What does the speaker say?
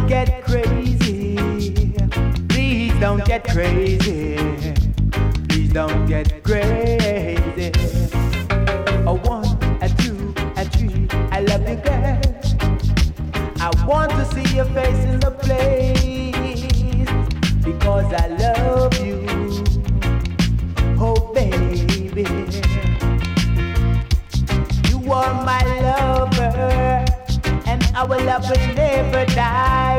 get crazy. Please don't get crazy. Please don't get crazy. A one, a two, a three. I love you, girl. I want to see your face in the place because I love you. Oh, baby, you are my lover, and our love will never die.